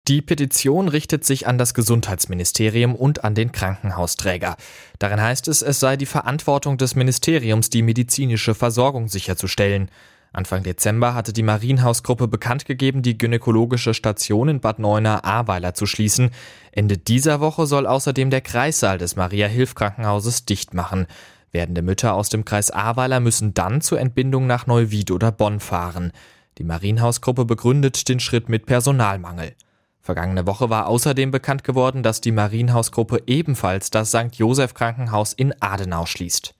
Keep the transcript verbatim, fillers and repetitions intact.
Die Petition richtet sich an das Gesundheitsministerium und an den Krankenhausträger. Darin heißt es, es sei die Verantwortung des Ministeriums, die medizinische Versorgung sicherzustellen. Anfang Dezember hatte die Marienhaus-Gruppe bekannt gegeben, die gynäkologische Station in Bad Neuenahr-Ahrweiler zu schließen. Ende dieser Woche soll außerdem der Kreissaal des Maria-Hilf-Krankenhauses dicht machen. Werdende Mütter aus dem Kreis Ahrweiler müssen dann zur Entbindung nach Neuwied oder Bonn fahren. Die Marienhaus-Gruppe begründet den Schritt mit Personalmangel. Vergangene Woche war außerdem bekannt geworden, dass die Marienhaus-Gruppe ebenfalls das Sankt Joseph Krankenhaus in Adenau schließt.